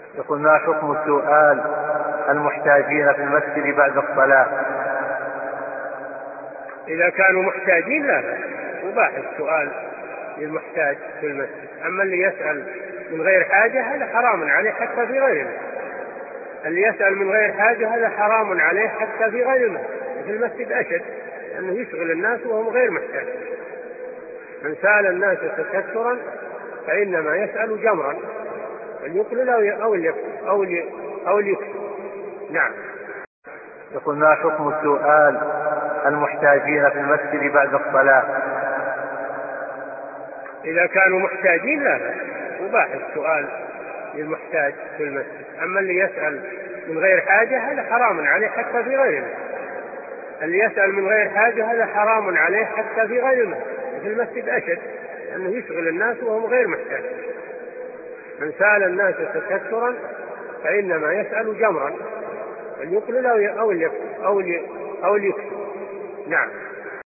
يقول: ما حكم سؤال المحتاجين في المسجد بعد الصلاة؟ إذا كانوا محتاجين لا بأس، مباح السؤال للمحتاج في المسجد. أما اللي يسأل من غير حاجة هذا حرام عليه حتى في غير المسجد. اللي يسأل من غير حاجة هذا حرام عليه حتى في غير المسجد. في المسجد أشد، لأنه يشغل الناس وهم غير محتاج. من سأل الناس تكثرا فإنما يسأل جمرا، فليقلل أو ليكثر. نعم. يقول: ما حكم سؤال المحتاجين في المسجد بعد الصلاة؟ إذا كانوا محتاجين لا بأس، مباح السؤال للمحتاج في المسجد. أما اللي يسأل من غير حاجة هذا حرام عليه حتى في غير المسجد. اللي يسأل من غير حاجة هذا حرام عليه حتى في غير المسجد. في المسجد أشد، لأنه يشغل الناس وهم غير محتاج. من سأل الناس تكثرا فإنما يسأل جمرا، فليقلل أو ليكثر. نعم.